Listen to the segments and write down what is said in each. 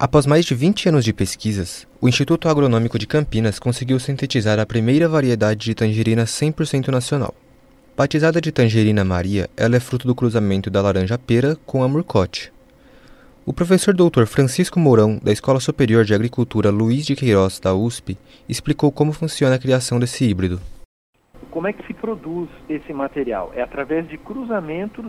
Após mais de 20 anos de pesquisas, o Instituto Agronômico de Campinas conseguiu sintetizar a primeira variedade de tangerina 100% nacional. Batizada de Tangerina Maria, ela é fruto do cruzamento da laranja-pera com a murcote. O professor Dr. Francisco Mourão, da Escola Superior de Agricultura Luiz de Queiroz, da USP, explicou como funciona a criação desse híbrido. Como é que se produz esse material? É através de cruzamentos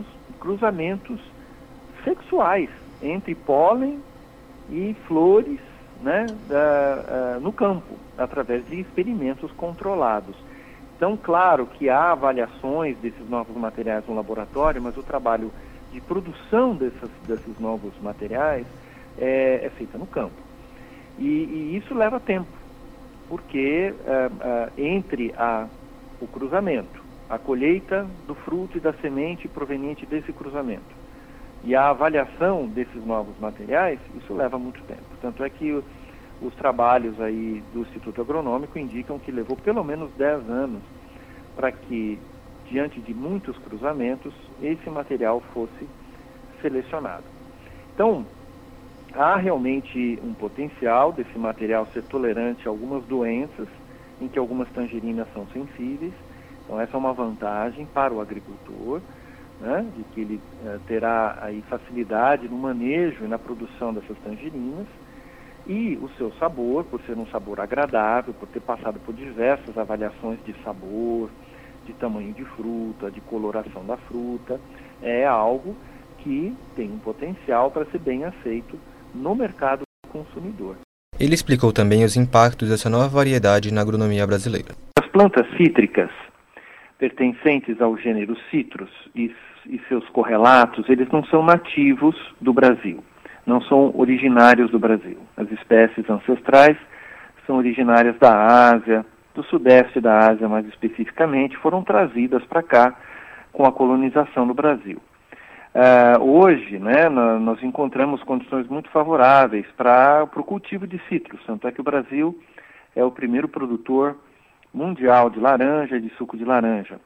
sexuais entre pólen e flores, né, no campo, através de experimentos controlados. Então, claro que há avaliações desses novos materiais no laboratório, mas o trabalho de produção desses novos materiais é feito no campo. E isso leva tempo, porque entre o cruzamento, a colheita do fruto e da semente proveniente desse cruzamento e a avaliação desses novos materiais, isso leva muito tempo. Tanto é que os trabalhos aí do Instituto Agronômico indicam que levou pelo menos 10 anos para que, diante de muitos cruzamentos, esse material fosse selecionado. Então, há realmente um potencial desse material ser tolerante a algumas doenças, em que algumas tangerinas são sensíveis. Então, essa é uma vantagem para o agricultor, né, de que ele terá aí facilidade no manejo e na produção dessas tangerinas. E o seu sabor, por ser um sabor agradável, por ter passado por diversas avaliações de sabor, de tamanho de fruta, de coloração da fruta, é algo que tem um potencial para ser bem aceito no mercado consumidor. Ele explicou também os impactos dessa nova variedade na agronomia brasileira. As plantas cítricas, pertencentes ao gênero Citrus e seus correlatos, eles não são nativos do Brasil, não são originários do Brasil. As espécies ancestrais são originárias da Ásia, do sudeste da Ásia mais especificamente, foram trazidas para cá com a colonização do Brasil. Hoje, né, nós encontramos condições muito favoráveis para o cultivo de citros, tanto é que o Brasil é o primeiro produtor mundial de laranja e de suco de laranja.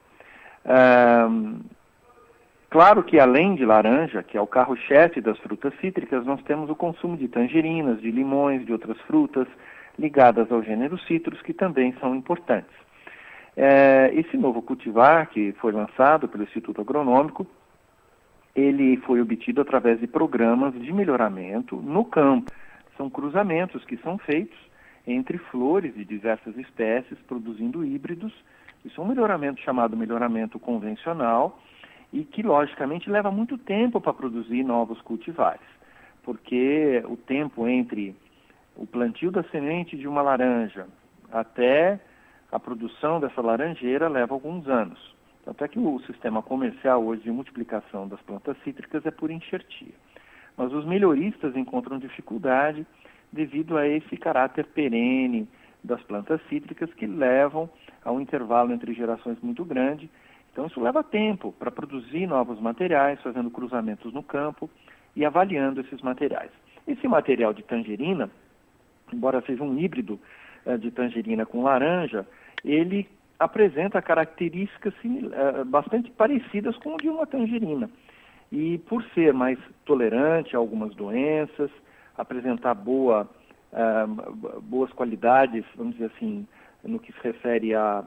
Claro que além de laranja, que é o carro-chefe das frutas cítricas, nós temos o consumo de tangerinas, de limões, de outras frutas ligadas ao gênero Citrus, que também são importantes. Esse novo cultivar, que foi lançado pelo Instituto Agronômico, ele foi obtido através de programas de melhoramento no campo. São cruzamentos que são feitos entre flores de diversas espécies, produzindo híbridos. Isso é um melhoramento chamado melhoramento convencional e que, logicamente, leva muito tempo para produzir novos cultivares, porque o tempo entre o plantio da semente de uma laranja até a produção dessa laranjeira leva alguns anos. Tanto é que o sistema comercial hoje de multiplicação das plantas cítricas é por enxertia. Mas os melhoristas encontram dificuldade devido a esse caráter perene das plantas cítricas que levam a um intervalo entre gerações muito grande. Então isso leva tempo para produzir novos materiais, fazendo cruzamentos no campo e avaliando esses materiais. Esse material de tangerina, embora seja um híbrido de tangerina com laranja, ele apresenta características bastante parecidas com o de uma tangerina. E por ser mais tolerante a algumas doenças, apresentar boas qualidades, vamos dizer assim, no que se refere à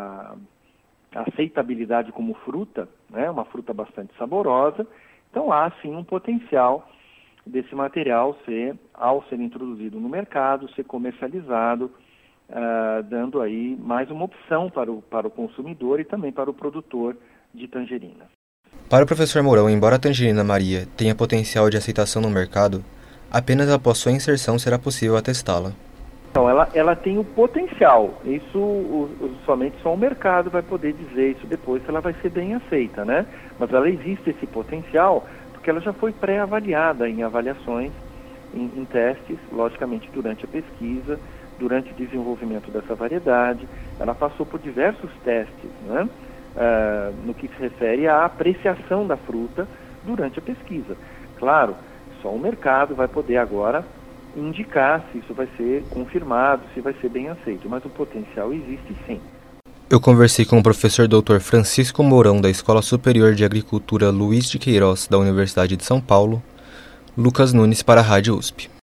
aceitabilidade como fruta, né, uma fruta bastante saborosa, então há sim um potencial desse material ao ser introduzido no mercado, ser comercializado, dando aí mais uma opção para o consumidor e também para o produtor de tangerina. Para o professor Mourão, embora a Tangerina Maria tenha potencial de aceitação no mercado, apenas após sua inserção será possível atestá-la. Então, ela tem o potencial. Isso somente só o mercado vai poder dizer isso depois, se ela vai ser bem aceita, né? Mas ela existe esse potencial porque ela já foi pré-avaliada em avaliações, em testes, logicamente durante a pesquisa, durante o desenvolvimento dessa variedade. Ela passou por diversos testes, né? No que se refere à apreciação da fruta durante a pesquisa. Claro, só o mercado vai poder agora indicar se isso vai ser confirmado, se vai ser bem aceito, mas o potencial existe sim. Eu conversei com o professor Dr. Francisco Mourão, da Escola Superior de Agricultura Luiz de Queiroz, da Universidade de São Paulo, Lucas Nunes para a Rádio USP.